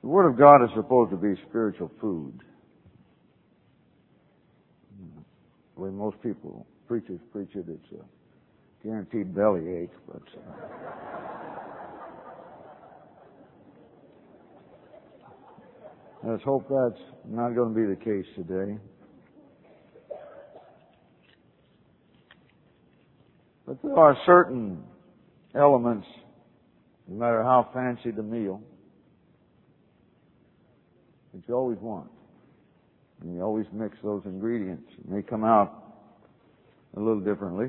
The Word of God is supposed to be spiritual food. The way most people, preachers preach it, it's a guaranteed bellyache, but let's hope that's not going to be the case today. But there are certain elements, no matter how fancy the meal, that you always want. And you always mix those ingredients. It may come out a little differently.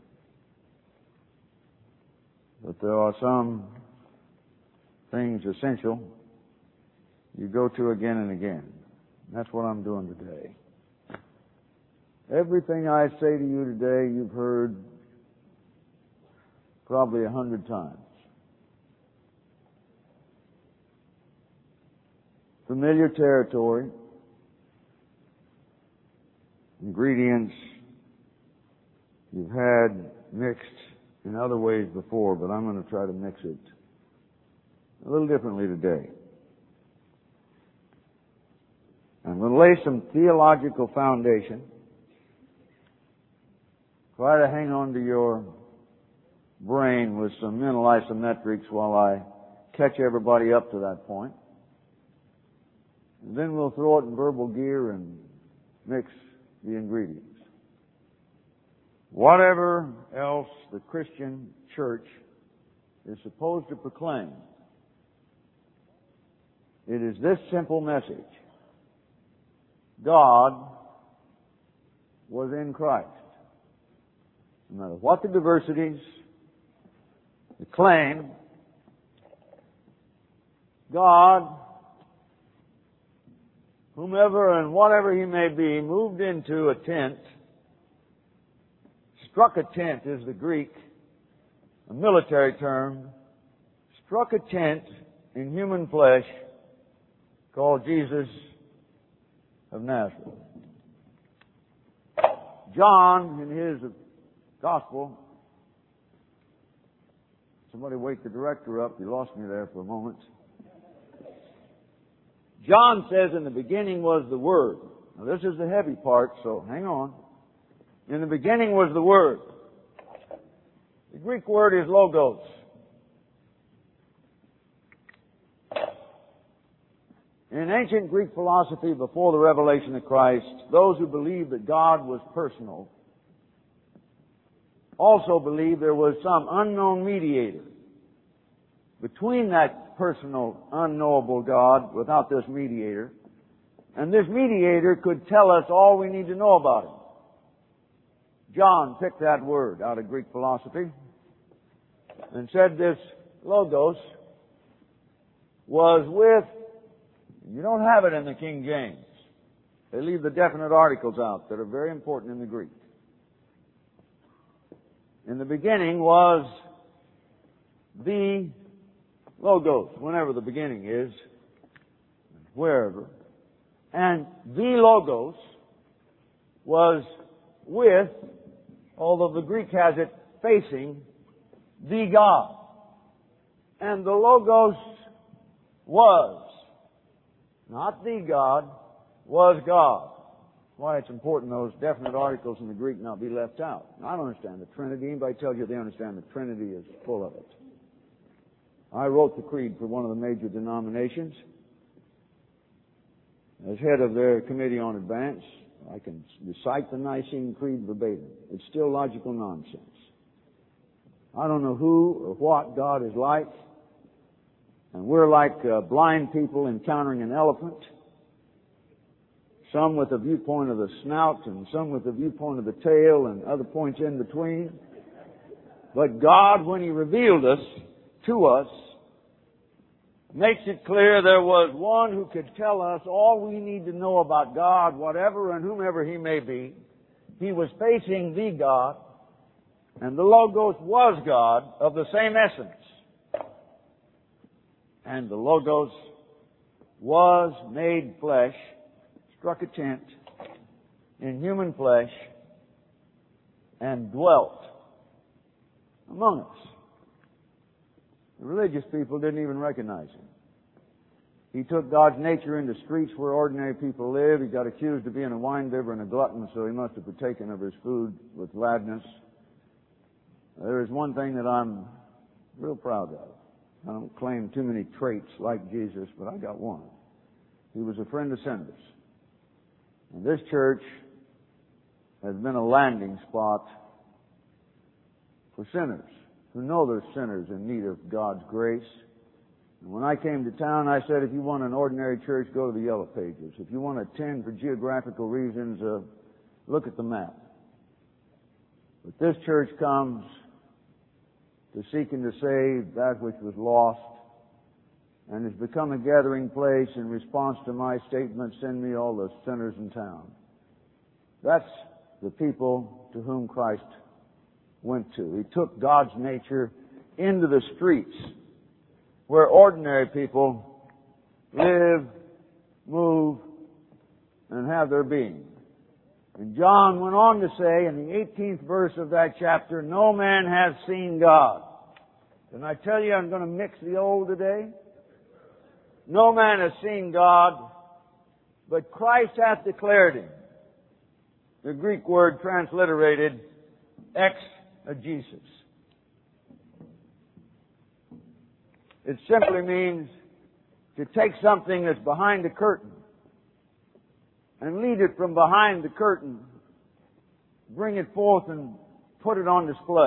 But there are some things essential you go to again and again. And that's what I'm doing today. Everything I say to you today, you've heard probably 100 times. Familiar territory, ingredients you've had mixed in other ways before, but I'm going to try to mix it a little differently today. I'm going to lay some theological foundation. Try to hang on to your brain with some mental isometrics while I catch everybody up to that point. And then we'll throw it in verbal gear and mix the ingredients. Whatever else the Christian church is supposed to proclaim, it is this simple message. God was in Christ. No matter what the diversities, the claim, God, whomever and whatever he may be, moved into a tent. Struck a tent is the Greek, a military term. Struck a tent in human flesh called Jesus of Nazareth. John, in his gospel, somebody wake the director up. You lost me there for a moment. John says, in the beginning was the Word. Now this is the heavy part, so hang on. In the beginning was the Word. The Greek word is logos. In ancient Greek philosophy before the revelation of Christ, those who believed that God was personal also believed there was some unknown mediator between that personal, unknowable God without this mediator. And this mediator could tell us all we need to know about him. John picked that word out of Greek philosophy and said this logos was with, you don't have it in the King James. They leave the definite articles out that are very important in the Greek. In the beginning was the logos, whenever the beginning is, wherever. And the logos was with, although the Greek has it facing, the God. And the logos was, not the God, was God. Why it's important those definite articles in the Greek not be left out. I don't understand the Trinity. Anybody tells you they understand the Trinity is full of it. I wrote the creed for one of the major denominations. As head of their committee on advance, I can recite the Nicene Creed verbatim. It's still logical nonsense. I don't know who or what God is like, and we're like blind people encountering an elephant, some with a viewpoint of the snout and some with a viewpoint of the tail and other points in between. But God, when He revealed us to us, makes it clear there was one who could tell us all we need to know about God, whatever and whomever He may be. He was facing the God, and the Logos was God of the same essence. And the Logos was made flesh, struck a tent in human flesh, and dwelt among us. The religious people didn't even recognize Him. He took God's nature into streets where ordinary people live. He got accused of being a winebibber and a glutton, so he must have partaken of his food with gladness. There is one thing that I'm real proud of. I don't claim too many traits like Jesus, but I got one. He was a friend of sinners. And this church has been a landing spot for sinners who know they're sinners in need of God's grace. And when I came to town, I said, if you want an ordinary church, go to the Yellow Pages. If you want to attend for geographical reasons, look at the map. But this church comes to seek and to save that which was lost, and has become a gathering place in response to my statement, send me all the sinners in town. That's the people to whom Christ went to. He took God's nature into the streets where ordinary people live, move, and have their being. And John went on to say in the 18th verse of that chapter, no man has seen God. Can I tell you I'm going to mix the old today? No man has seen God, but Christ hath declared him. The Greek word transliterated exegesis. It simply means to take something that's behind the curtain and lead it from behind the curtain, bring it forth and put it on display.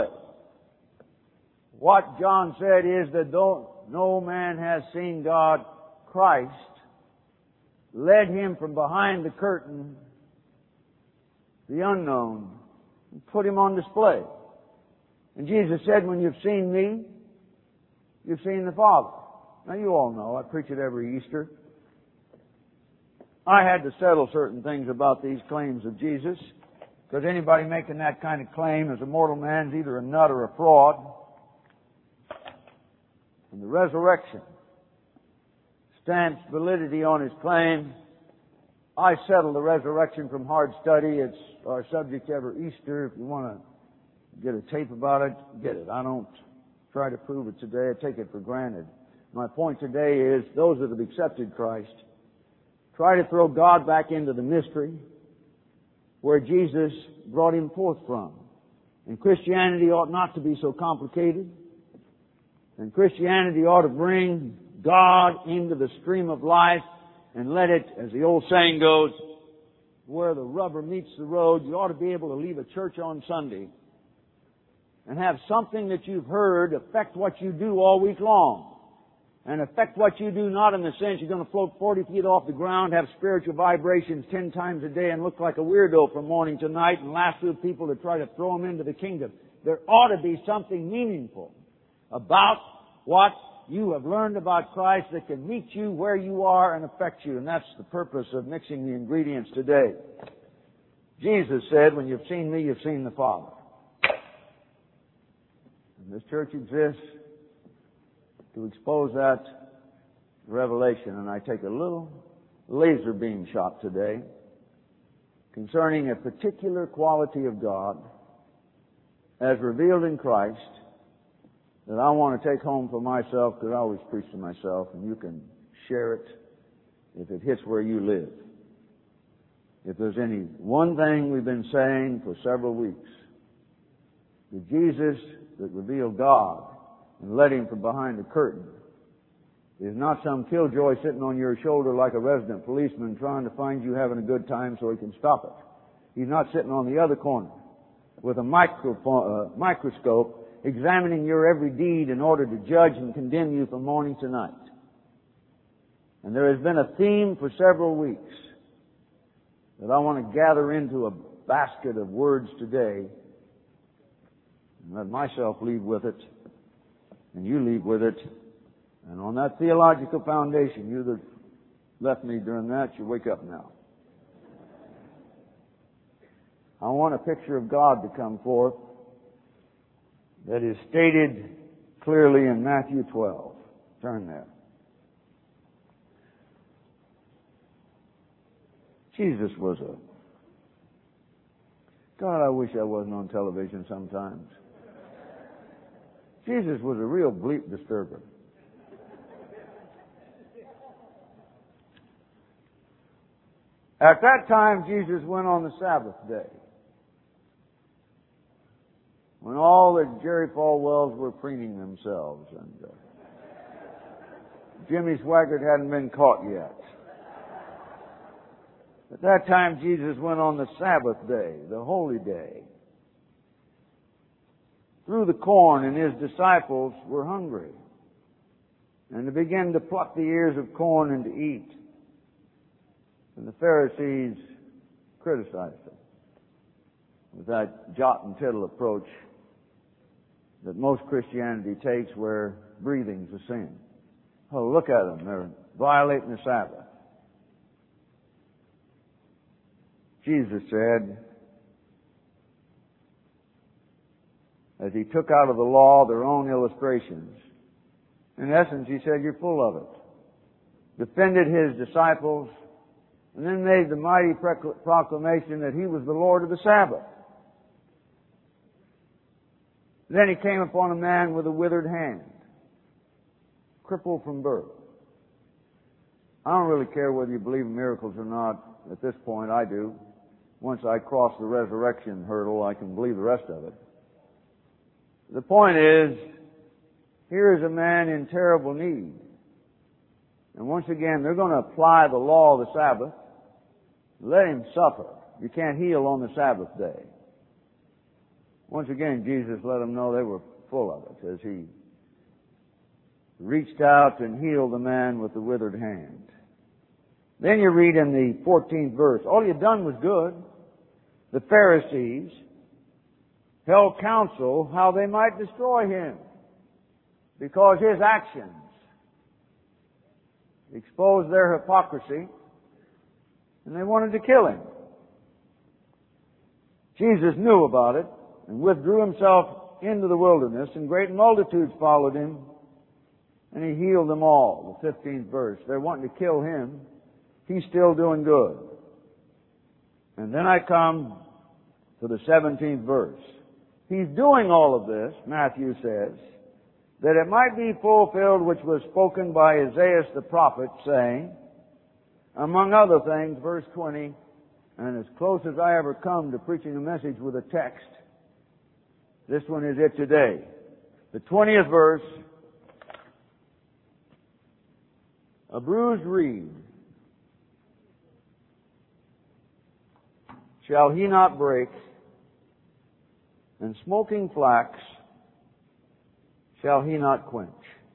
What John said is that though no man has seen God, Christ led him from behind the curtain, the unknown, and put him on display. And Jesus said, when you've seen me, you've seen the Father. Now you all know, I preach it every Easter. I had to settle certain things about these claims of Jesus, because anybody making that kind of claim as a mortal man is either a nut or a fraud. And the resurrection stamps validity on his claim. I settle the resurrection from hard study. It's our subject every Easter. If you want to get a tape about it, get it. I don't try to prove it today. I take it for granted. My point today is those that have accepted Christ try to throw God back into the mystery where Jesus brought him forth from. And Christianity ought not to be so complicated. And Christianity ought to bring God into the stream of life and let it, as the old saying goes, where the rubber meets the road. You ought to be able to leave a church on Sunday and have something that you've heard affect what you do all week long. And affect what you do not in the sense you're going to float 40 feet off the ground, have spiritual vibrations 10 times a day and look like a weirdo from morning to night and laugh through people to try to throw them into the kingdom. There ought to be something meaningful about what you have learned about Christ that can meet you where you are and affect you. And that's the purpose of mixing the ingredients today. Jesus said, when you've seen me, you've seen the Father. And this church exists to expose that revelation. And I take a little laser beam shot today concerning a particular quality of God as revealed in Christ that I want to take home for myself, because I always preach to myself, and you can share it if it hits where you live. If there's any one thing we've been saying for several weeks, the Jesus that revealed God and led him from behind the curtain is not some killjoy sitting on your shoulder like a resident policeman trying to find you having a good time so he can stop it. He's not sitting on the other corner with a microscope examining your every deed in order to judge and condemn you from morning to night. And there has been a theme for several weeks that I want to gather into a basket of words today and let myself leave with it and you leave with it. And on that theological foundation, you that left me during that, you wake up now. I want a picture of God to come forth that is stated clearly in Matthew 12. Turn there. Jesus was God, I wish I wasn't on television sometimes. Jesus was a real bleep disturber. At that time, Jesus went on the Sabbath day, when all the Jerry Falwells were preening themselves, and Jimmy Swaggart hadn't been caught yet. At that time, Jesus went on the Sabbath day, the holy day, through the corn, and His disciples were hungry. And they began to pluck the ears of corn and to eat. And the Pharisees criticized them with that jot and tittle approach that most Christianity takes, where breathing's a sin. Oh, look at them. They're violating the Sabbath. Jesus said, as He took out of the law their own illustrations, in essence, He said, you're full of it. Defended His disciples, and then made the mighty proclamation that He was the Lord of the Sabbath. Then He came upon a man with a withered hand, crippled from birth. I don't really care whether you believe in miracles or not. At this point, I do. Once I cross the resurrection hurdle, I can believe the rest of it. The point is, here is a man in terrible need. And once again, they're going to apply the law of the Sabbath. Let him suffer. You can't heal on the Sabbath day. Once again, Jesus let them know they were full of it as He reached out and healed the man with the withered hand. Then you read in the 14th verse, all He had done was good. The Pharisees held counsel how they might destroy Him, because His actions exposed their hypocrisy, and they wanted to kill Him. Jesus knew about it and withdrew Himself into the wilderness, and great multitudes followed Him, and He healed them all. The 15th verse. They're wanting to kill Him. He's still doing good. And then I come to the 17th verse. He's doing all of this, Matthew says, that it might be fulfilled which was spoken by Isaiah the prophet, saying, among other things, verse 20, and as close as I ever come to preaching a message with a text, this one is it today. The 20th verse, a bruised reed shall He not break, and smoking flax shall He not quench.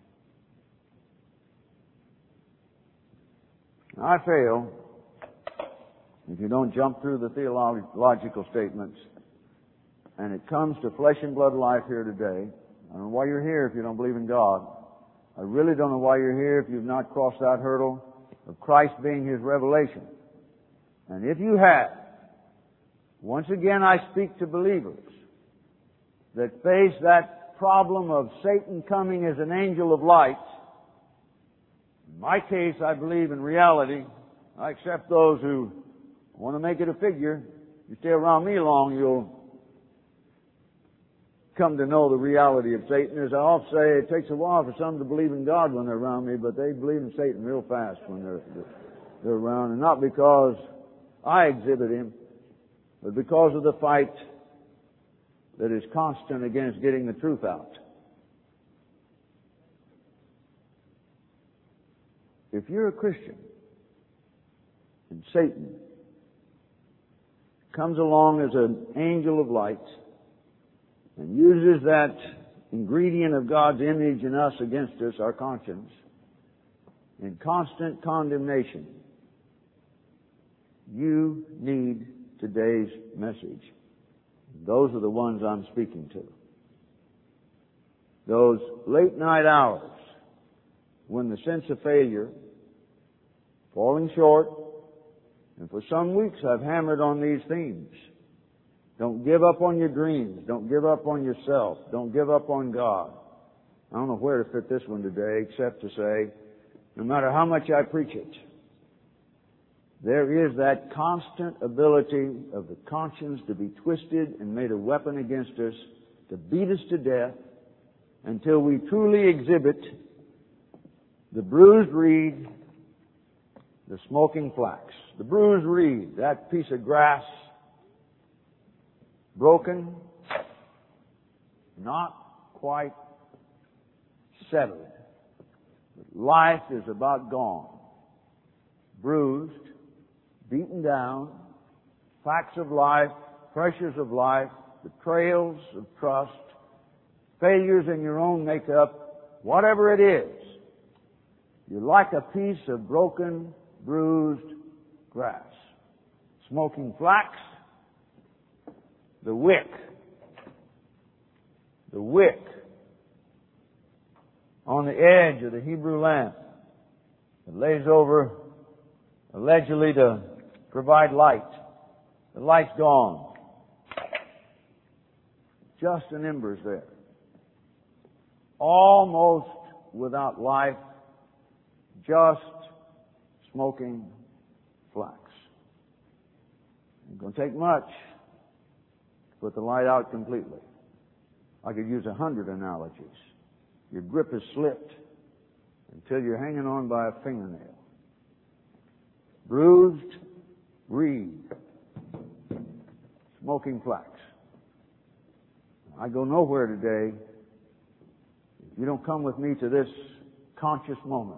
I fail if you don't jump through the theological statements, and it comes to flesh and blood life here today. I don't know why you're here if you don't believe in God. I really don't know why you're here if you've not crossed that hurdle of Christ being His revelation. And if you have, once again I speak to believers that face that problem of Satan coming as an angel of light. In my case, I believe in reality. I accept those who want to make it a figure. You stay around me long, you'll come to know the reality of Satan. As I often say, it takes a while for some to believe in God when they're around me, but they believe in Satan real fast when they're around. And not because I exhibit him, but because of the fight that is constant against getting the truth out. If you're a Christian and Satan comes along as an angel of light and uses that ingredient of God's image in us against us, our conscience, in constant condemnation, you need today's message. Those are the ones I'm speaking to. Those late night hours when the sense of failure, falling short, and for some weeks I've hammered on these themes. Don't give up on your dreams. Don't give up on yourself. Don't give up on God. I don't know where to fit this one today except to say, no matter how much I preach it, there is that constant ability of the conscience to be twisted and made a weapon against us, to beat us to death, until we truly exhibit the bruised reed, the smoking flax. The bruised reed, that piece of grass, broken, not quite settled. Life is about gone. Bruised, beaten down, facts of life, pressures of life, betrayals of trust, failures in your own makeup, whatever it is. You're like a piece of broken, bruised grass. Smoking flax, the wick on the edge of the Hebrew lamp that lays over, allegedly to provide light. The light's gone. Just an ember's there. Almost without life, just smoking flax. It's going to take much to put the light out completely. I could use 100 analogies. Your grip is slipped until you're hanging on by a fingernail. Bruised reed, smoking flax. I go nowhere today if you don't come with me to this conscious moment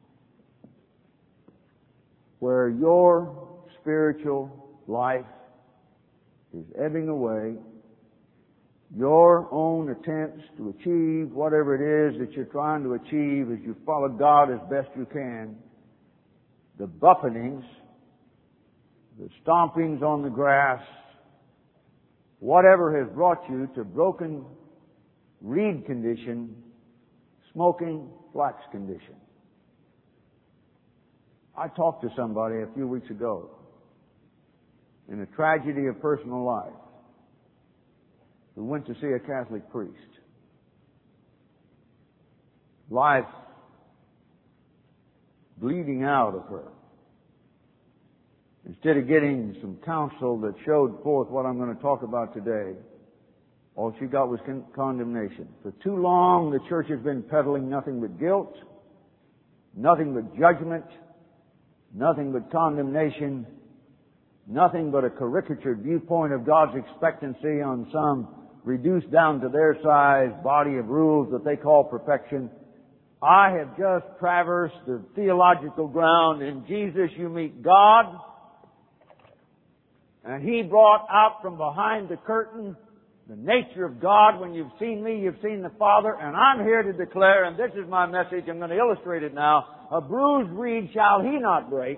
where your spiritual life is ebbing away, your own attempts to achieve whatever it is that you're trying to achieve as you follow God as best you can, the buffetings, the stompings on the grass, whatever has brought you to broken reed condition, smoking flax condition. I talked to somebody a few weeks ago in a tragedy of personal life who went to see a Catholic priest. Life bleeding out of her. Instead of getting some counsel that showed forth what I'm going to talk about today, all she got was condemnation. For too long, the church has been peddling nothing but guilt, nothing but judgment, nothing but condemnation, nothing but a caricatured viewpoint of God's expectancy on some reduced down to their size body of rules that they call perfection. I have just traversed the theological ground. In Jesus you meet God, and He brought out from behind the curtain the nature of God. When you've seen me, you've seen the Father, and I'm here to declare, and this is my message, I'm going to illustrate it now, a bruised reed shall He not break.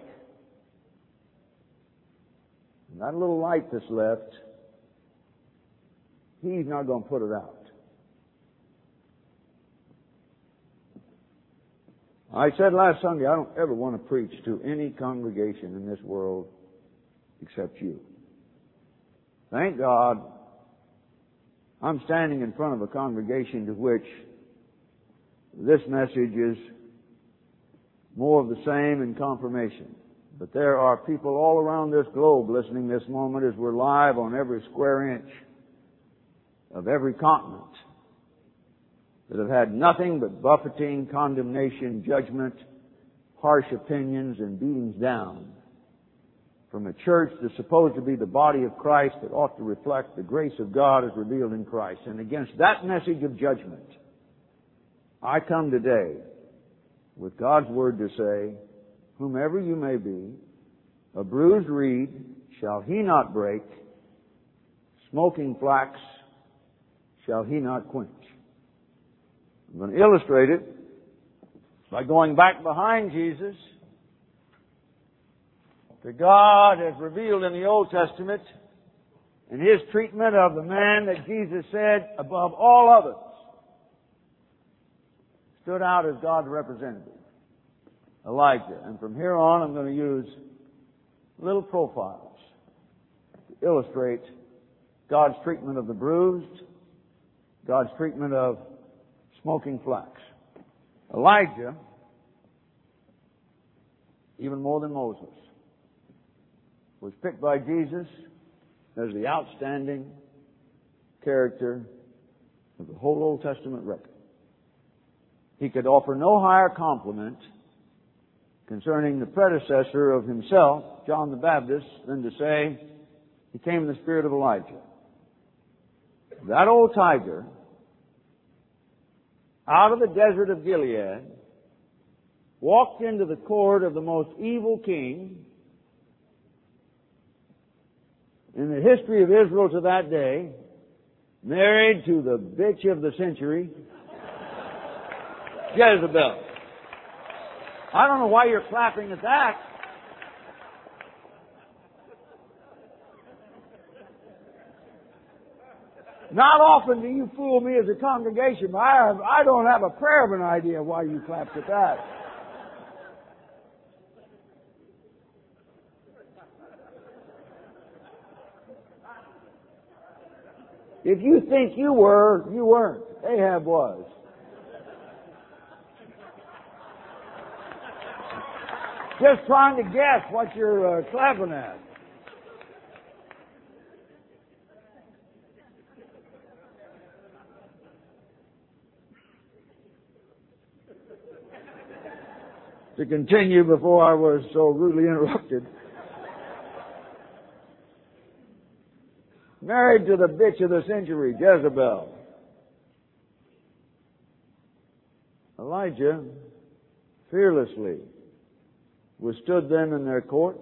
And that little light that's left, He's not going to put it out. I said last Sunday, I don't ever want to preach to any congregation in this world except you. Thank God, I'm standing in front of a congregation to which this message is more of the same in confirmation. But there are people all around this globe listening this moment as we're live on every square inch of every continent that have had nothing but buffeting, condemnation, judgment, harsh opinions, and beatings down from a church that's supposed to be the body of Christ that ought to reflect the grace of God as revealed in Christ. And against that message of judgment, I come today with God's Word to say, whomever you may be, a bruised reed shall He not break, smoking flax shall He not quench. I'm going to illustrate it by going back behind Jesus to God as revealed in the Old Testament and His treatment of the man that Jesus said above all others stood out as God's representative, Elijah. And from here on I'm going to use little profiles to illustrate God's treatment of the bruised, God's treatment of smoking flax. Elijah, even more than Moses, was picked by Jesus as the outstanding character of the whole Old Testament record. He could offer no higher compliment concerning the predecessor of himself, John the Baptist, than to say he came in the spirit of Elijah. That old tiger, out of the desert of Gilead, walked into the court of the most evil king in the history of Israel to that day, married to the bitch of the century, Jezebel. I don't know why you're clapping at that. Not often do you fool me as a congregation, but I don't have a prayer of an idea why you clapped at that. If you think you were, you weren't. Ahab was. Just trying to guess what you're clapping at. To continue before I was so rudely interrupted. Married to the bitch of the century, Jezebel. Elijah fearlessly withstood them in their court,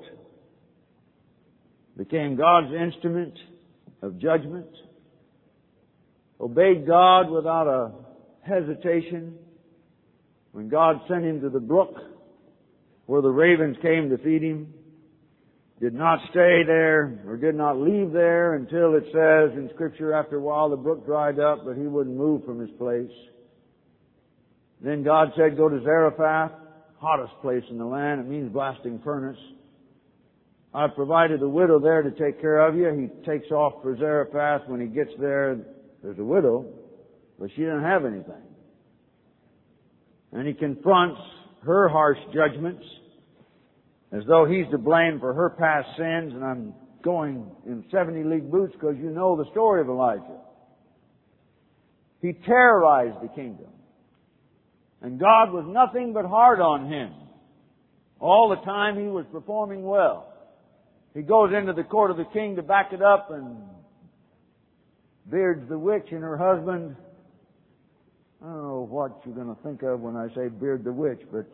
became God's instrument of judgment, obeyed God without a hesitation when God sent him to the brook where the ravens came to feed him. Did not stay there or did not leave there until it says in Scripture after a while the brook dried up, but he wouldn't move from his place. Then God said, go to Zarephath, hottest place in the land. It means blasting furnace. I've provided a widow there to take care of you. He takes off for Zarephath. When he gets there, there's a widow, but she doesn't have anything. And he confronts her harsh judgments as though he's to blame for her past sins. And I'm going in 70-league boots because you know the story of Elijah. He terrorized the kingdom. And God was nothing but hard on him. All the time he was performing well. He goes into the court of the king to back it up, and Beards the witch and her husband. I don't know what you're going to think of when I say Beard the witch, but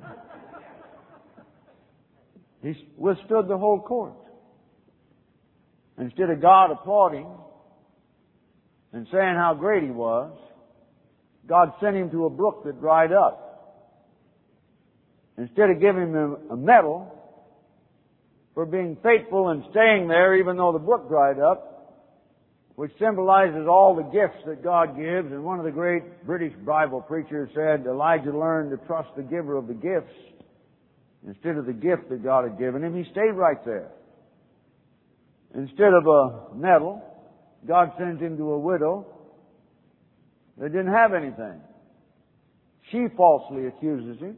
he withstood the whole court. Instead of God applauding and saying how great he was, God sent him to a brook that dried up. Instead of giving him a medal for being faithful and staying there even though the brook dried up, which symbolizes all the gifts that God gives. And one of the great British Bible preachers said Elijah learned to trust the giver of the gifts instead of the gift that God had given him. He stayed right there. Instead of a medal, God sent him to a widow that didn't have anything. She falsely accuses him.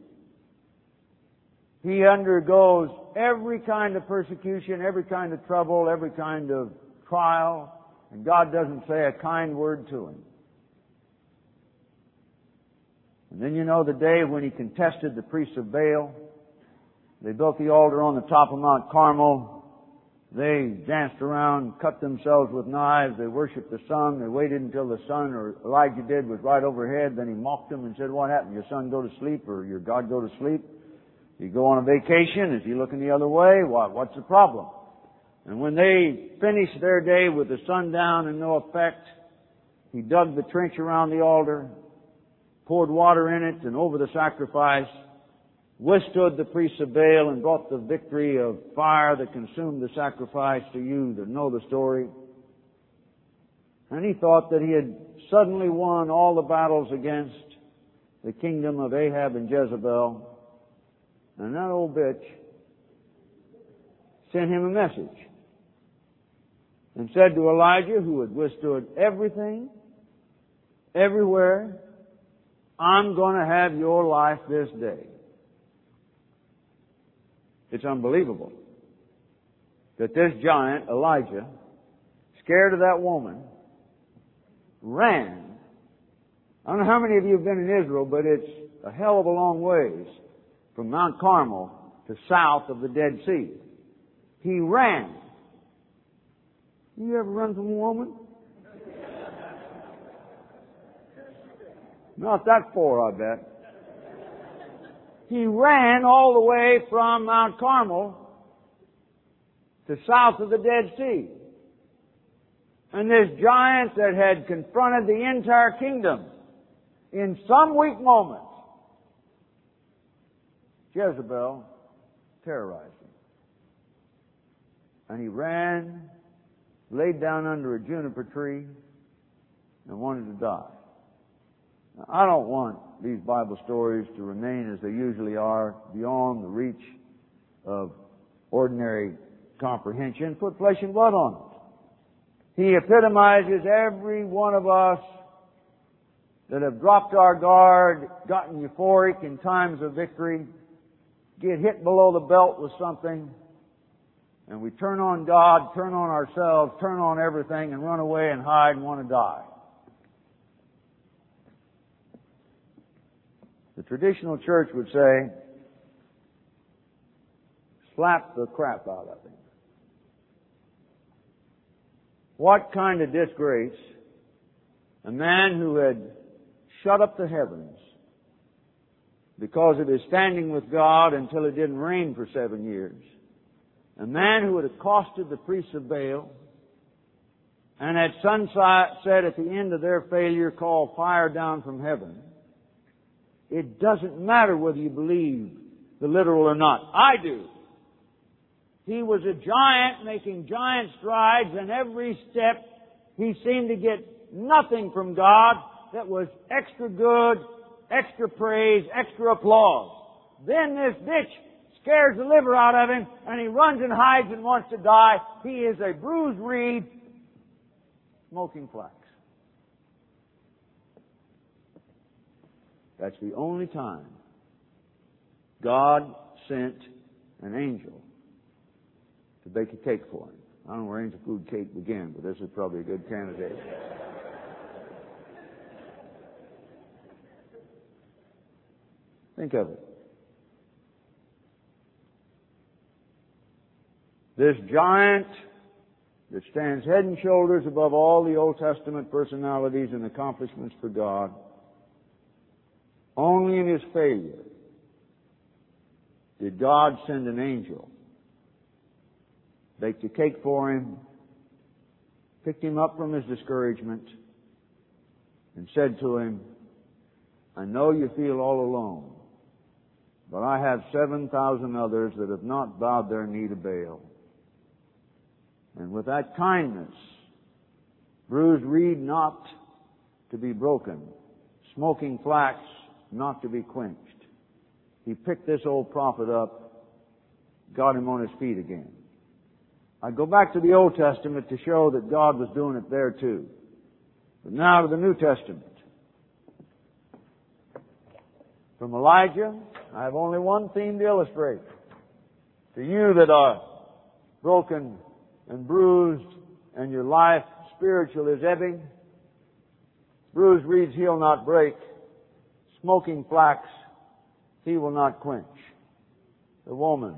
He undergoes every kind of persecution, every kind of trouble, every kind of trial, and God doesn't say a kind word to him. And then you know the day when he contested the priests of Baal. They built the altar on the top of Mount Carmel. They danced around, cut themselves with knives. They worshipped the sun. They waited until the sun, or Elijah did, was right overhead. Then he mocked them and said, "What happened? Your son go to sleep, or your God go to sleep? You go on a vacation? Is he looking the other way? What's the problem?" And when they finished their day with the sun down and no effect, he dug the trench around the altar, poured water in it and over the sacrifice, withstood the priests of Baal and brought the victory of fire that consumed the sacrifice to you that know the story. And he thought that he had suddenly won all the battles against the kingdom of Ahab and Jezebel. And that old bitch sent him a message and said to Elijah, who had withstood everything, everywhere, "I'm going to have your life this day." It's unbelievable that this giant, Elijah, scared of that woman, ran. I don't know how many of you have been in Israel, but it's a hell of a long ways from Mount Carmel to south of the Dead Sea. He ran. You ever run from a woman? Not that far, I bet. He ran all the way from Mount Carmel to south of the Dead Sea. And this giant that had confronted the entire kingdom in some weak moments, Jezebel terrorized him. And he ran, laid down under a juniper tree, and wanted to die. Now, I don't want these Bible stories to remain as they usually are, beyond the reach of ordinary comprehension. Put flesh and blood on it. He epitomizes every one of us that have dropped our guard, gotten euphoric in times of victory, get hit below the belt with something, and we turn on God, turn on ourselves, turn on everything, and run away and hide and want to die. The traditional church would say, slap the crap out of him. What kind of disgrace a man who had shut up the heavens because of his standing with God until it didn't rain for 7 years, a man who had accosted the priests of Baal and at sunset at the end of their failure called fire down from heaven. It doesn't matter whether you believe the literal or not. I do. He was a giant making giant strides, and every step he seemed to get nothing from God that was extra good, extra praise, extra applause. Then this bitch scares the liver out of him, and he runs and hides and wants to die. He is a bruised reed, smoking flax. That's the only time God sent an angel to bake a cake for him. I don't know where angel food cake began, but this is probably a good candidate. Think of it. This giant that stands head and shoulders above all the Old Testament personalities and accomplishments for God, only in his failure did God send an angel, baked a cake for him, picked him up from his discouragement, and said to him, I know you feel all alone, but I have 7,000 others that have not bowed their knee to Baal. And with that kindness, bruised reed not to be broken, smoking flax not to be quenched, he picked this old prophet up, got him on his feet again. I go back to the Old Testament to show that God was doing it there too. But now to the New Testament. From Elijah, I have only one theme to illustrate. To you that are broken and bruised and your life spiritual is ebbing, bruised reeds he'll not break, smoking flax he will not quench. The woman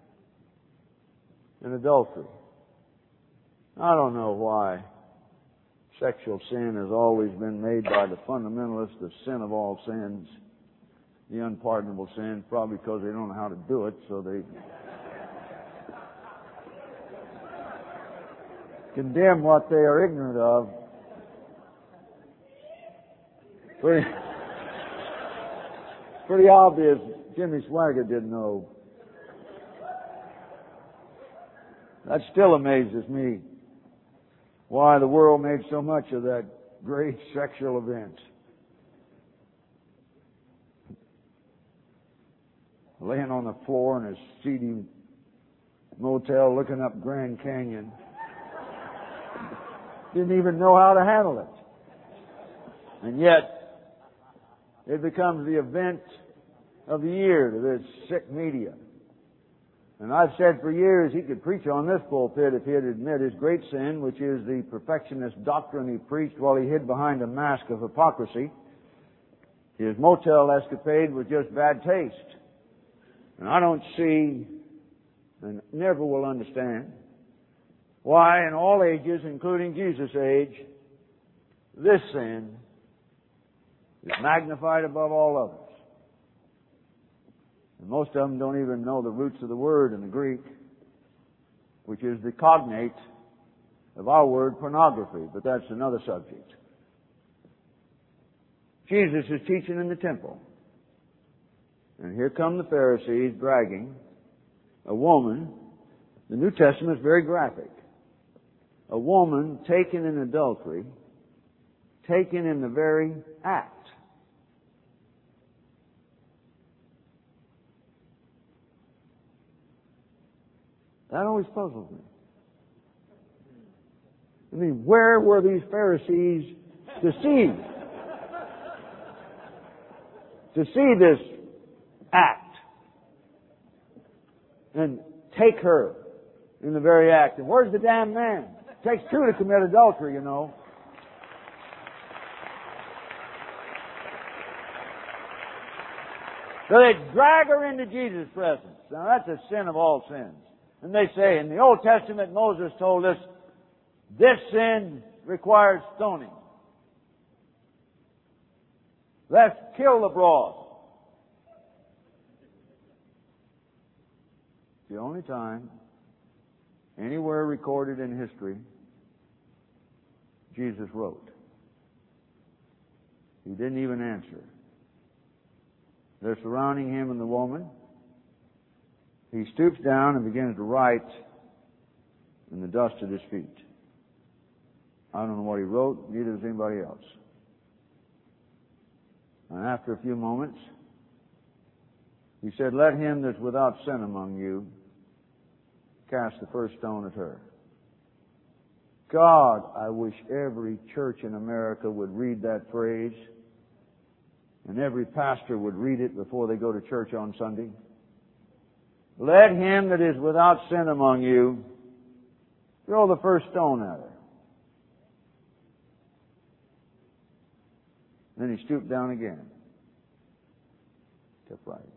in adultery. I don't know why sexual sin has always been made by the fundamentalists the sin of all sins, the unpardonable sin, probably because they don't know how to do it, so they condemn what they are ignorant of. Pretty obvious Jimmy Swaggart didn't know. That still amazes me, why the world made so much of that great sexual event. Laying on the floor in a seedy motel looking up Grand Canyon. Didn't even know how to handle it. And yet, it becomes the event of the year to this sick media. And I've said for years he could preach on this pulpit if he'd admit his great sin, which is the perfectionist doctrine he preached while he hid behind a mask of hypocrisy. His motel escapade was just bad taste. And I don't see, and never will understand, why in all ages, including Jesus' age, this sin is magnified above all others. And most of them don't even know the roots of the word in the Greek, which is the cognate of our word pornography, but that's another subject. Jesus is teaching in the temple. And here come the Pharisees bragging. A woman, the New Testament is very graphic. A woman taken in adultery, taken in the very act. That always puzzles me. I mean, where were these Pharisees to see? To see this act and take her in the very act. And where's the damn man? It takes two to commit adultery, you know. So they drag her into Jesus' presence. Now that's a sin of all sins. And they say, in the Old Testament, Moses told us, this sin requires stoning. Let's kill the broad. It's the only time, anywhere recorded in history, Jesus wrote. He didn't even answer. They're surrounding him and the woman. He stoops down and begins to write in the dust at his feet. I don't know what he wrote, neither does anybody else. And after a few moments, he said, let him that's without sin among you cast the first stone at her. God, I wish every church in America would read that phrase, and every pastor would read it before they go to church on Sunday. Let him that is without sin among you throw the first stone at her. Then he stooped down again. Kept writing.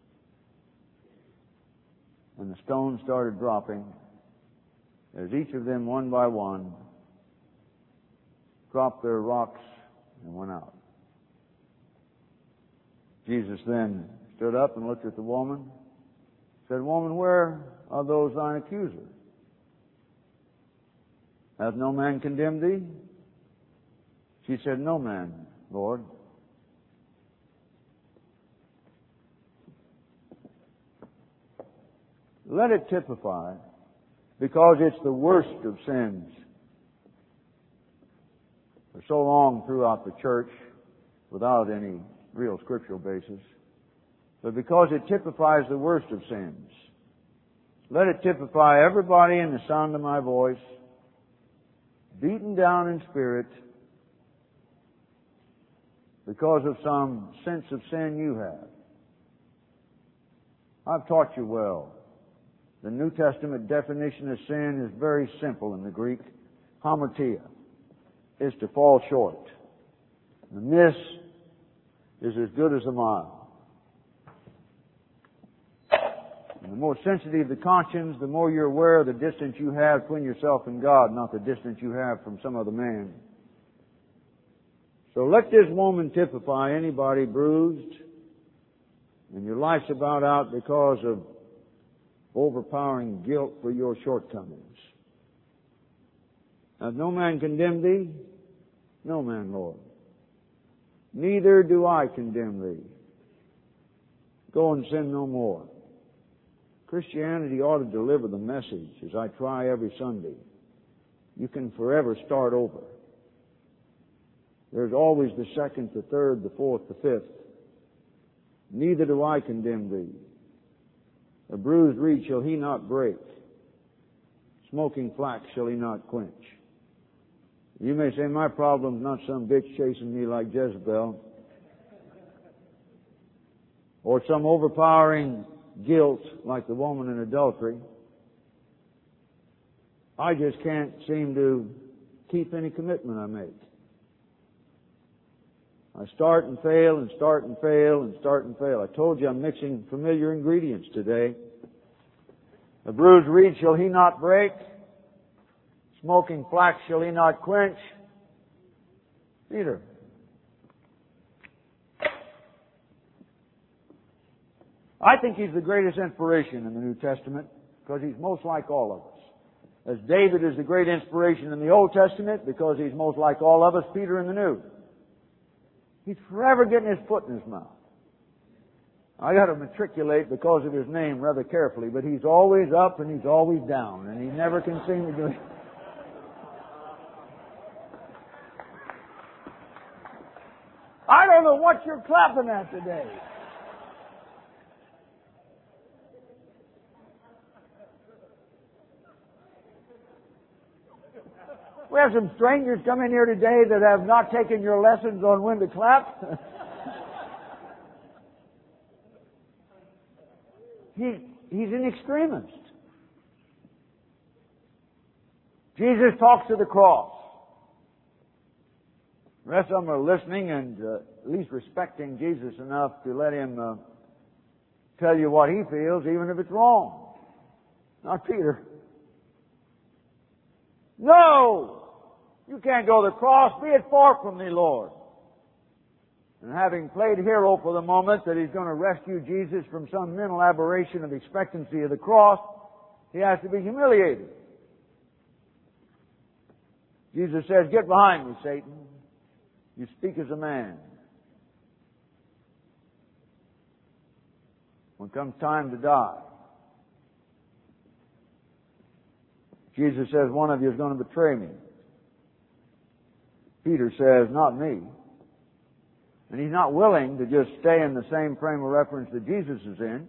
And the stones started dropping as each of them, one by one, dropped their rocks and went out. Jesus then stood up and looked at the woman. Said, woman, where are those thine accusers? Hath no man condemned thee? She said, no man, Lord. Let it typify, because it's the worst of sins. For so long throughout the church, without any real scriptural basis, but because it typifies the worst of sins. Let it typify everybody in the sound of my voice, beaten down in spirit, because of some sense of sin you have. I've taught you well. The New Testament definition of sin is very simple in the Greek. Hamartia is to fall short. The miss is as good as a mile. And the more sensitive the conscience, the more you're aware of the distance you have between yourself and God, not the distance you have from some other man. So let this woman typify anybody bruised, and your life's about out because of overpowering guilt for your shortcomings. Hath no man condemned thee? No man, Lord. Neither do I condemn thee. Go and sin no more. Christianity ought to deliver the message, as I try every Sunday. You can forever start over. There's always the second, the third, the fourth, the fifth. Neither do I condemn thee. A bruised reed shall he not break. Smoking flax shall he not quench. You may say, my problem's not some bitch chasing me like Jezebel, or some overpowering guilt like the woman in adultery. I just can't seem to keep any commitment I make. I start and fail and start and fail and start and fail. I told you I'm mixing familiar ingredients today. A bruised reed shall he not break. Smoking flax shall he not quench. Peter. I think he's the greatest inspiration in the New Testament because he's most like all of us. As David is the great inspiration in the Old Testament because he's most like all of us, Peter in the New. He's forever getting his foot in his mouth. I got to matriculate because of his name rather carefully, but he's always up and he's always down, and he never can seem to do it. I don't know what you're clapping at today. We have some strangers come in here today that have not taken your lessons on when to clap. He's an extremist. Jesus talks to the cross. The rest of them are listening and at least respecting Jesus enough to let him tell you what he feels, even if it's wrong. Not Peter. No! You can't go to the cross. Be it far from thee, Lord. And having played hero for the moment that he's going to rescue Jesus from some mental aberration of expectancy of the cross, he has to be humiliated. Jesus says, "Get behind me, Satan. You speak as a man." When it comes time to die, Jesus says, "One of you is going to betray me." Peter says, "Not me." And he's not willing to just stay in the same frame of reference that Jesus is in,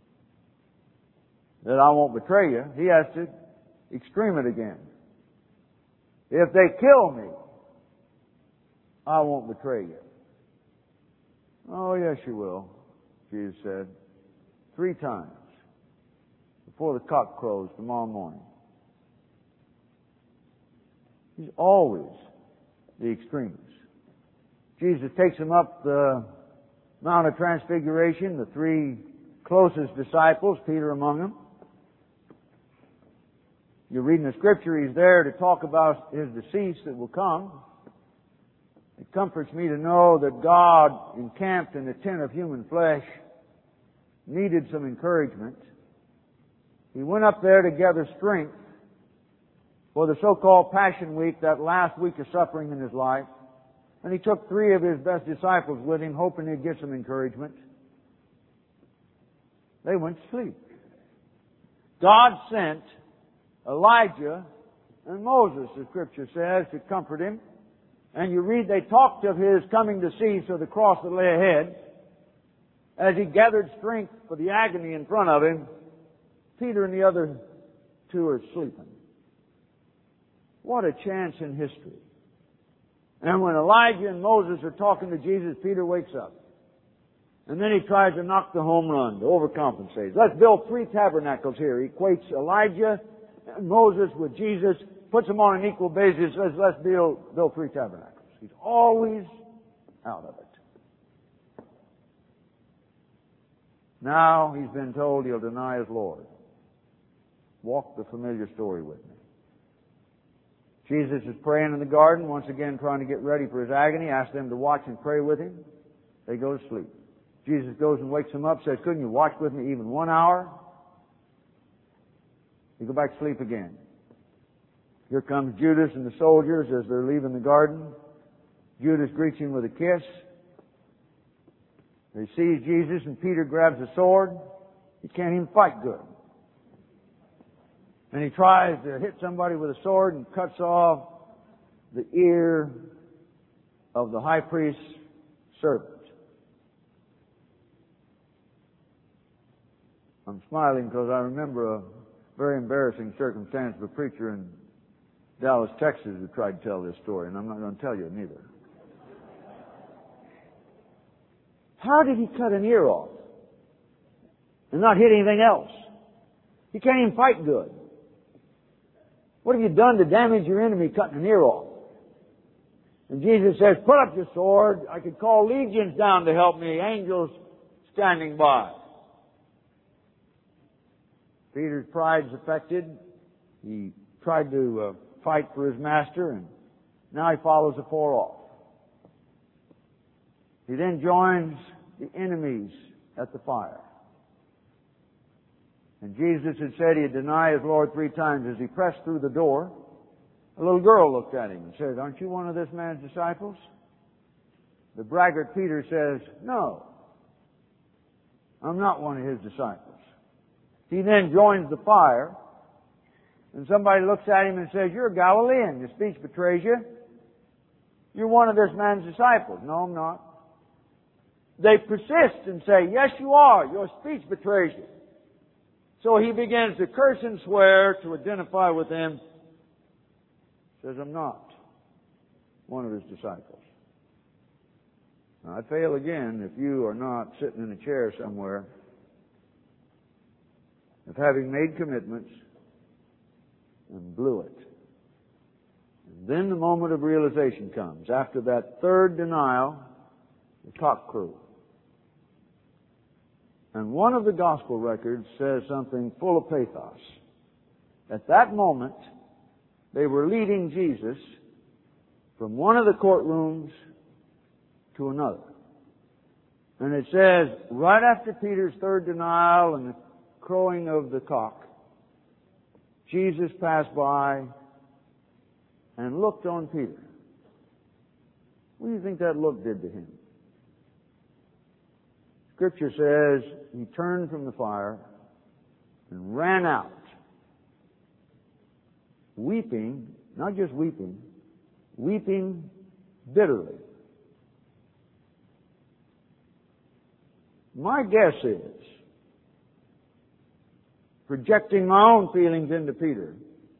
that I won't betray you. He has to extreme it again. If they kill me, I won't betray you. Oh, yes, you will, Jesus said, 3 times before the cock crows tomorrow morning. He's always the extremist. Jesus takes him up the Mount of Transfiguration, the 3 closest disciples, Peter among them. You're reading the Scripture, he's there to talk about his decease that will come. It comforts me to know that God, encamped in the tent of human flesh, needed some encouragement. He went up there to gather strength for the so-called Passion Week, that last week of suffering in his life. And he took 3 of his best disciples with him, hoping he'd get some encouragement. They went to sleep. God sent Elijah and Moses, the Scripture says, to comfort him. And you read they talked of his coming to cease or the cross that lay ahead. As he gathered strength for the agony in front of him, Peter and the other 2 are sleeping. What a chance in history. And when Elijah and Moses are talking to Jesus, Peter wakes up. And then he tries to knock the home run to overcompensate. Let's build 3 tabernacles here. He equates Elijah and Moses with Jesus, puts them on an equal basis, says let's build 3 tabernacles. He's always out of it. Now he's been told he'll deny his Lord. Walk the familiar story with me. Jesus is praying in the garden, once again trying to get ready for his agony, asks them to watch and pray with him. They go to sleep. Jesus goes and wakes them up, says, "Couldn't you watch with me even 1 hour?" They go back to sleep again. Here comes Judas and the soldiers as they're leaving the garden. Judas greets him with a kiss. They see Jesus and Peter grabs a sword. He can't even fight good. And he tries to hit somebody with a sword and cuts off the ear of the high priest's servant. I'm smiling because I remember a very embarrassing circumstance of a preacher in Dallas, Texas who tried to tell this story, and I'm not going to tell you neither. How did he cut an ear off and not hit anything else? He can't even fight good. What have you done to damage your enemy cutting an ear off? And Jesus says, put up your sword. I could call legions down to help me, angels standing by. Peter's pride's affected. He tried to fight for his master, and now he follows the four off. He then joins the enemies at the fire. And Jesus had said he'd deny his Lord 3 times. As he pressed through the door, a little girl looked at him and said, aren't you one of this man's disciples? The braggart Peter says, no, I'm not one of his disciples. He then joins the fire, and somebody looks at him and says, you're a Galilean. Your speech betrays you. You're one of this man's disciples. No, I'm not. They persist and say, yes, you are. Your speech betrays you. So he begins to curse and swear to identify with them. Says, I'm not one of his disciples. Now, I fail again if you are not sitting in a chair somewhere of having made commitments and blew it. And then the moment of realization comes. After that third denial, the cock crew. And one of the gospel records says something full of pathos. At that moment, they were leading Jesus from one of the courtrooms to another. And it says, right after Peter's third denial and the crowing of the cock, Jesus passed by and looked on Peter. What do you think that look did to him? Scripture says he turned from the fire and ran out, weeping, not just weeping, weeping bitterly. My guess is, projecting my own feelings into Peter,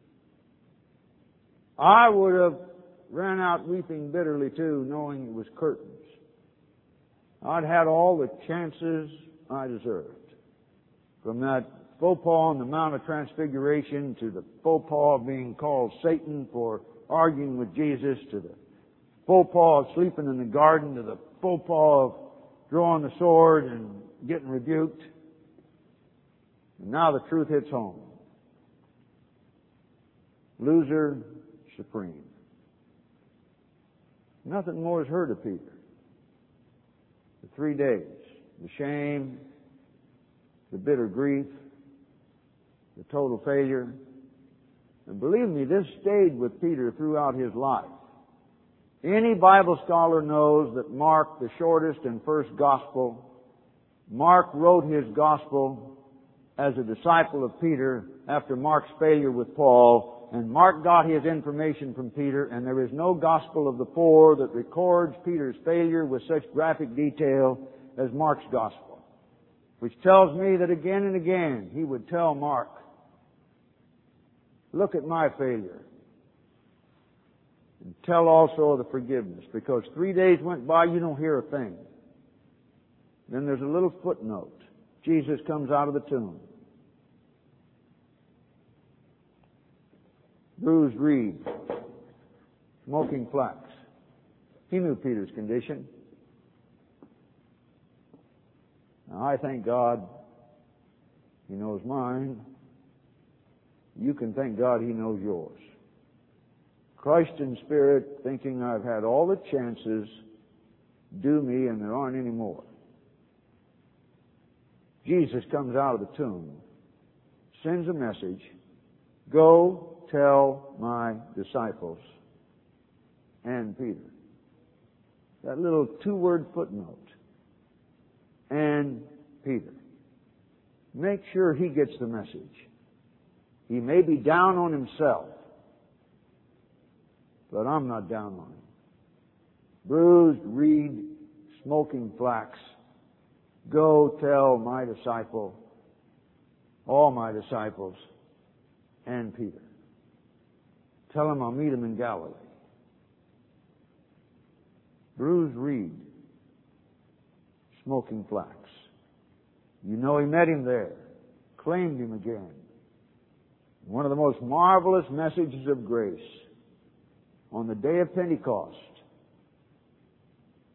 I would have ran out weeping bitterly too, knowing it was curtains. I'd had all the chances I deserved. From that faux pas on the Mount of Transfiguration to the faux pas of being called Satan for arguing with Jesus, to the faux pas of sleeping in the garden, to the faux pas of drawing the sword and getting rebuked. And now the truth hits home. Loser supreme. Nothing more is heard of Peter. The 3 days, the shame, the bitter grief, the total failure. And believe me, this stayed with Peter throughout his life. Any Bible scholar knows that Mark, the shortest and first gospel, Mark wrote his gospel as a disciple of Peter after Mark's failure with Paul, and Mark got his information from Peter, and there is no gospel of the four that records Peter's failure with such graphic detail as Mark's gospel, which tells me that again and again he would tell Mark, look at my failure, and tell also of the forgiveness, because 3 days went by, you don't hear a thing. Then there's a little footnote. Jesus comes out of the tomb. Bruised reed, smoking flax. He knew Peter's condition. Now, I thank God He knows mine. You can thank God He knows yours. Christ in spirit, thinking I've had all the chances due me and there aren't any more. Jesus comes out of the tomb, sends a message, go tell my disciples and Peter. That little 2-word footnote. And Peter. Make sure he gets the message. He may be down on himself, but I'm not down on him. Bruised reed, smoking flax. Go tell my disciple, all my disciples, and Peter. Tell him I'll meet him in Galilee. Bruised reed, smoking flax. You know he met him there, claimed him again. One of the most marvelous messages of grace on the day of Pentecost,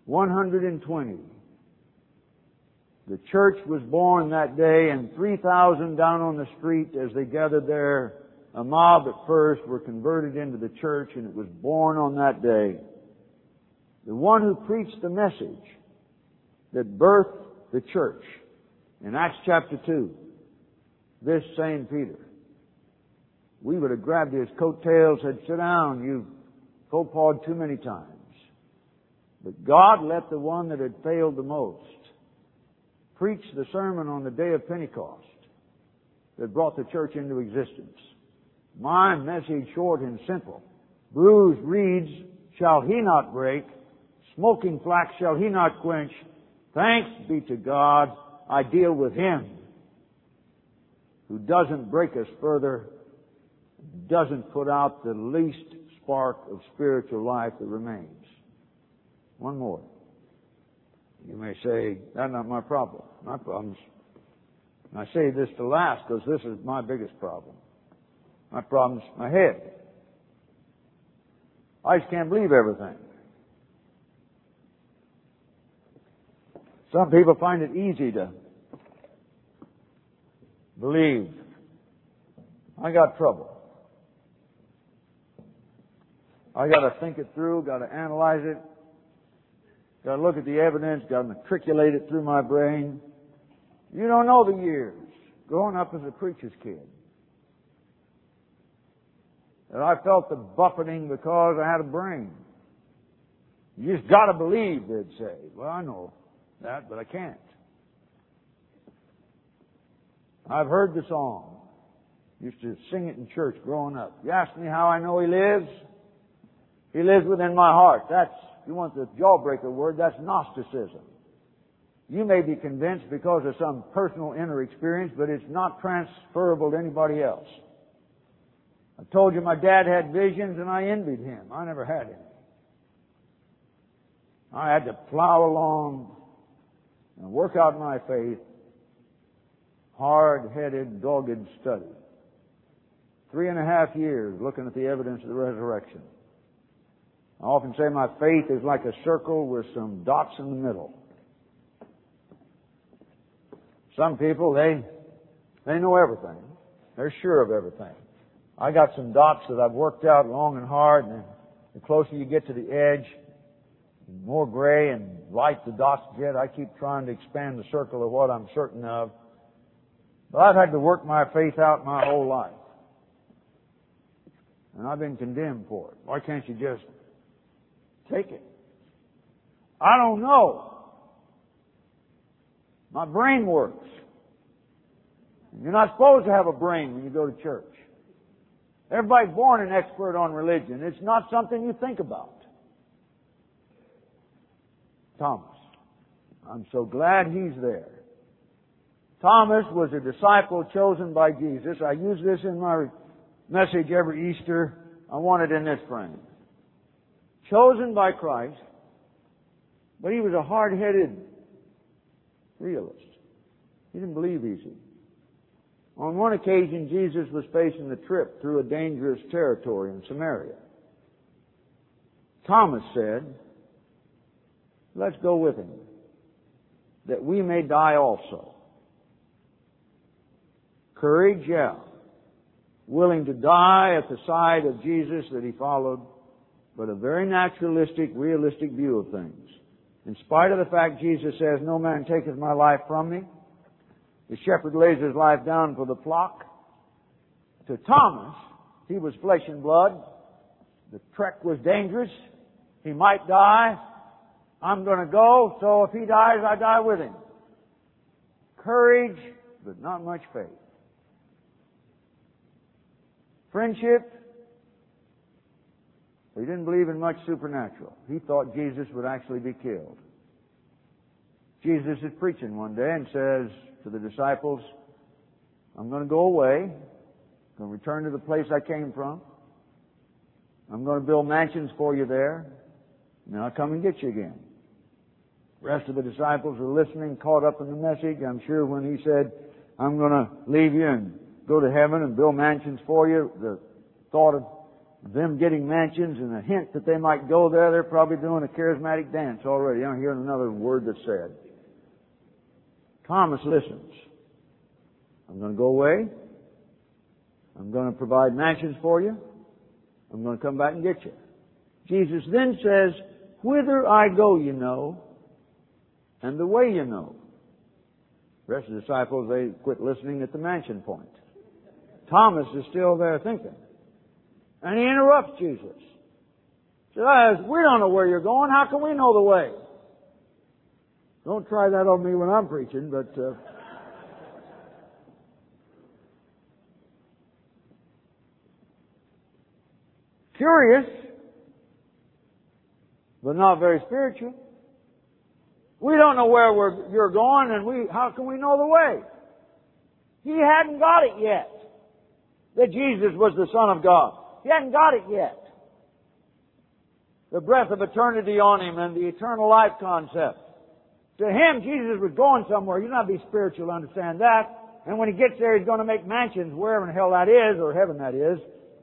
120. The church was born that day, and 3,000 down on the street as they gathered there. A mob at first were converted into the church, and it was born on that day. The one who preached the message that birthed the church in Acts chapter 2, this same Peter. We would have grabbed his coattails and said, "Sit down, you've faux-pawed too many times." But God let the one that had failed the most preach the sermon on the day of Pentecost that brought the church into existence. My message, short and simple. Bruised reeds shall he not break, smoking flax shall he not quench. Thanks be to God, I deal with Him who doesn't break us further, doesn't put out the least spark of spiritual life that remains. One more. You may say, that's not my problem. My problem's, and I say this to last because this is my biggest problem. My problem's my head. I just can't believe everything. Some people find it easy to believe. I got trouble. I got to think it through, got to analyze it, got to look at the evidence, got to matriculate it through my brain. You don't know the years growing up as a preacher's kid. And I felt the buffeting because I had a brain. You just got to believe, they'd say. Well, I know that, but I can't. I've heard the song. Used to sing it in church growing up. You ask me how I know He lives? He lives within my heart. That's, you want the jawbreaker word, that's Gnosticism. You may be convinced because of some personal inner experience, but it's not transferable to anybody else. I told you my dad had visions and I envied him. I never had any. I had to plow along and work out my faith. Hard-headed, dogged study. 3.5 years looking at the evidence of the resurrection. I often say my faith is like a circle with some dots in the middle. Some people, they know everything. They're sure of everything. I got some dots that I've worked out long and hard, and the closer you get to the edge, the more gray and light the dots get. I keep trying to expand the circle of what I'm certain of. But I've had to work my faith out my whole life. And I've been condemned for it. Why can't you just take it? I don't know. My brain works. You're not supposed to have a brain when you go to church. Everybody's born an expert on religion. It's not something you think about. Thomas. I'm so glad he's there. Thomas was a disciple chosen by Jesus. I use this in my message every Easter. I want it in this frame. Chosen by Christ, but he was a hard-headed realist. He didn't believe easy. On one occasion, Jesus was facing the trip through a dangerous territory in Samaria. Thomas said, "Let's go with him, that we may die also." Courage, yeah. Willing to die at the side of Jesus that he followed, but a very naturalistic, realistic view of things. In spite of the fact Jesus says, "No man taketh my life from me," the shepherd lays his life down for the flock. To Thomas, he was flesh and blood. The trek was dangerous. He might die. I'm going to go, so if he dies, I die with him. Courage, but not much faith. Friendship. He didn't believe in much supernatural. He thought Jesus would actually be killed. Jesus is preaching one day and says to the disciples, "I'm going to go away. I'm going to return to the place I came from. I'm going to build mansions for you there. And then I'll come and get you again." The rest of the disciples were listening, caught up in the message. I'm sure when he said, "I'm going to leave you and go to heaven and build mansions for you," the thought of them getting mansions and a hint that they might go there, they're probably doing a charismatic dance already. I'm hearing another word that's said. Thomas listens. I'm going to go away. I'm going to provide mansions for you. I'm going to come back and get you. Jesus then says, whither I go you know, and the way you know. The rest of the disciples, they quit listening at the mansion point. Thomas is still there thinking. And he interrupts Jesus. He says, we don't know where you're going. How can we know the way? Don't try that on me when I'm preaching, but... Curious, but not very spiritual. We don't know where you're going, and how can we know the way? He hadn't got it yet, that Jesus was the Son of God. He hadn't got it yet. The breath of eternity on him and the eternal life concept. To him, Jesus was going somewhere. You don't have to be spiritual to understand that. And when he gets there, he's going to make mansions wherever in hell that is, or heaven that is.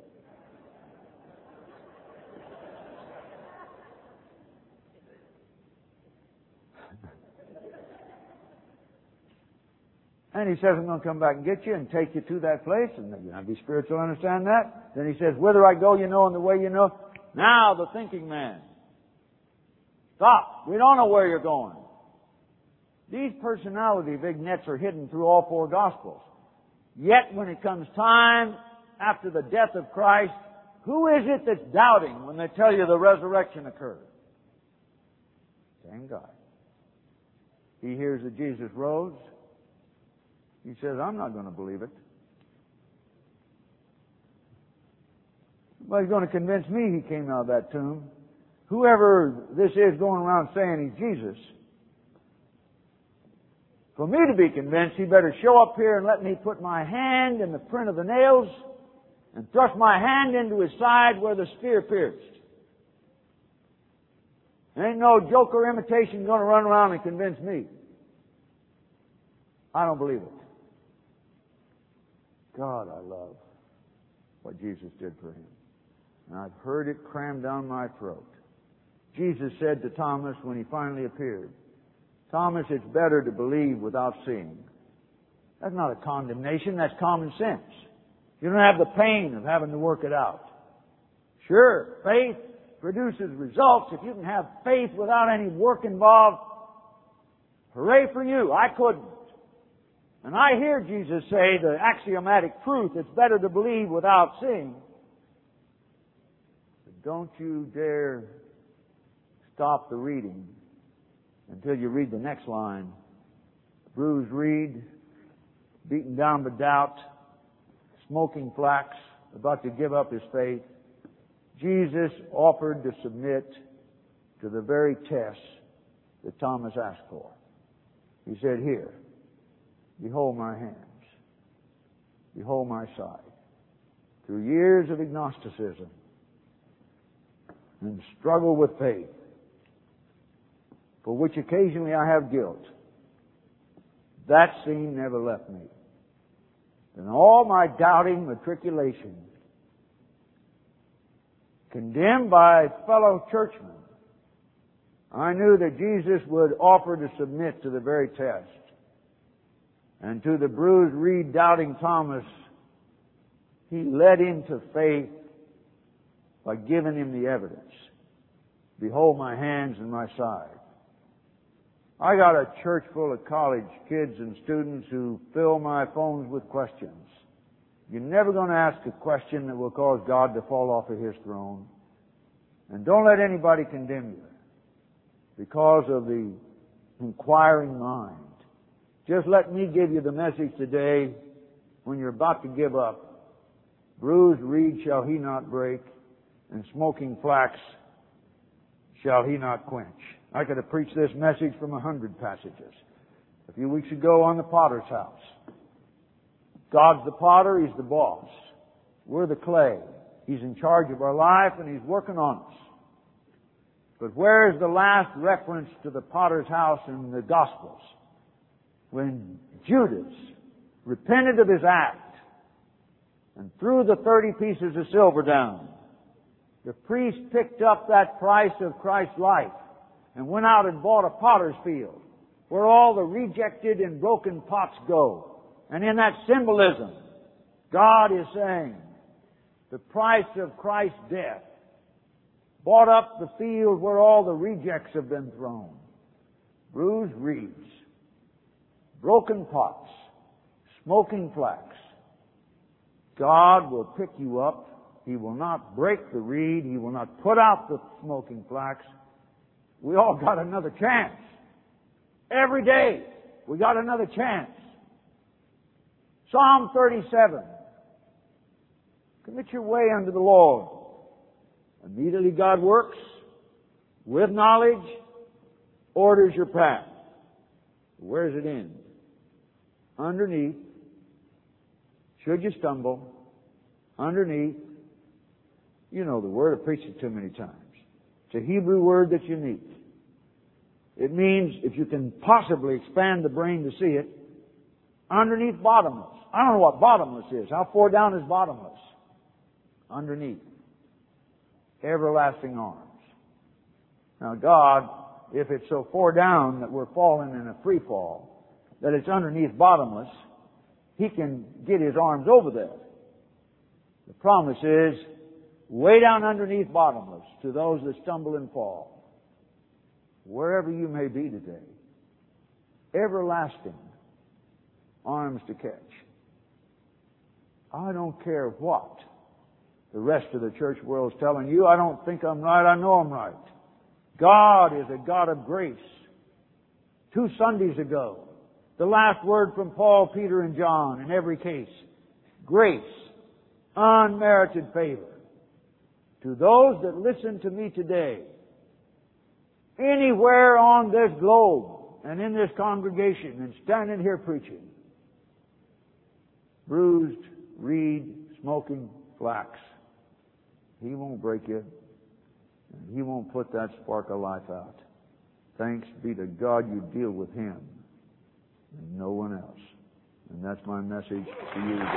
And he says, I'm going to come back and get you and take you to that place. And you have to be spiritual to understand that. Then he says, whither I go, you know, and the way you know. Now the thinking man. Stop. We don't know where you're going. These personality vignettes are hidden through all four Gospels. Yet when it comes time after the death of Christ, who is it that's doubting when they tell you the resurrection occurred? Same guy. He hears that Jesus rose. He says, I'm not going to believe it. Somebody's going to convince me he came out of that tomb. Whoever this is going around saying he's Jesus. For me to be convinced, he better show up here and let me put my hand in the print of the nails and thrust my hand into his side where the spear pierced. There ain't no joker imitation going to run around and convince me. I don't believe it. God, I love what Jesus did for him. And I've heard it crammed down my throat. Jesus said to Thomas when he finally appeared, Thomas, it's better to believe without seeing. That's not a condemnation, that's common sense. You don't have the pain of having to work it out. Sure, faith produces results. If you can have faith without any work involved, hooray for you. I couldn't. And I hear Jesus say the axiomatic truth, it's better to believe without seeing. But don't you dare stop the reading until you read the next line. Bruised reed, beaten down by doubt, smoking flax, about to give up his faith. Jesus offered to submit to the very test that Thomas asked for. He said, here, behold my hands. Behold my side. Through years of agnosticism and struggle with faith, for which occasionally I have guilt, that scene never left me. In all my doubting matriculation, condemned by fellow churchmen, I knew that Jesus would offer to submit to the very test. And to the bruised reed doubting Thomas, he led him to faith by giving him the evidence. Behold my hands and my side. I got a church full of college kids and students who fill my phones with questions. You're never going to ask a question that will cause God to fall off of His throne. And don't let anybody condemn you because of the inquiring mind. Just let me give you the message today when you're about to give up. Bruised reed shall he not break, and smoking flax shall he not quench. I could have preached this message from 100 passages. A few weeks ago on the potter's house. God's the potter, He's the boss. We're the clay. He's in charge of our life and He's working on us. But where is the last reference to the potter's house in the Gospels? When Judas repented of his act and threw the 30 pieces of silver down The priest picked up that price of Christ's life and went out and bought a potter's field where all the rejected and broken pots go. And in that symbolism, God is saying, the price of Christ's death bought up the field where all the rejects have been thrown. Bruised reeds, broken pots, smoking flax. God will pick you up. He will not break the reed. He will not put out the smoking flax. We all got another chance. Every day, we got another chance. Psalm 37. Commit your way unto the Lord. Immediately God works with knowledge, orders your path. Where does it end? Underneath, should you stumble, underneath, you know the word, I've preached it too many times. It's a Hebrew word that you need. It means, if you can possibly expand the brain to see it, underneath bottomless. I don't know what bottomless is. How far down is bottomless? Underneath. Everlasting arms. Now God, if it's so far down that we're falling in a free fall, that it's underneath bottomless, He can get His arms over there. The promise is, way down underneath bottomless, to those that stumble and fall. Wherever you may be today, everlasting arms to catch. I don't care what the rest of the church world is telling you. I don't think I'm right. I know I'm right. God is a God of grace. 2 Sundays ago, the last word from Paul, Peter, and John in every case. Grace. Unmerited favor. To those that listen to me today, anywhere on this globe and in this congregation and standing here preaching, bruised reed, smoking flax. He won't break you. And He won't put that spark of life out. Thanks be to God you deal with Him and no one else. And that's my message to you today.